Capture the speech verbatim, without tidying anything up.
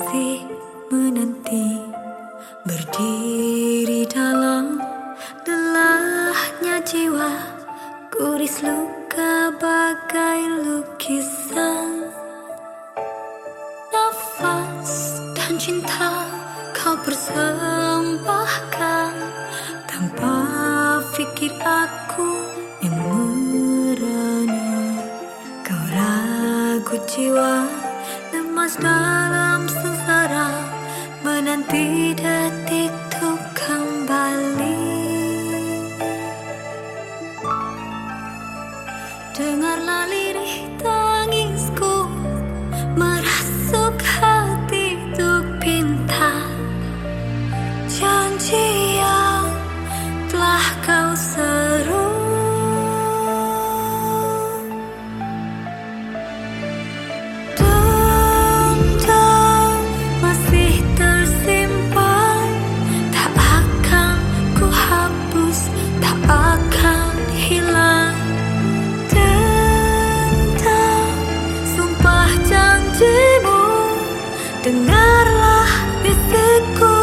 masih menanti, berdiri dalam delahnya jiwa, guris luka bagai lukisan. Nafas dan cinta kau persembahkan, tanpa fikir aku yang merana. Kau ragu jiwa, lemas dalam sengsara, menanti detik untuk kembali. Dengarlah lirih tangisku merasuk hati untuk pinta, janji yang telah kau seru. Dendam masih tersimpan, tak akan ku hapus, tak akan hilang. Dendam sumpah janjimu, dengarlah bisikku.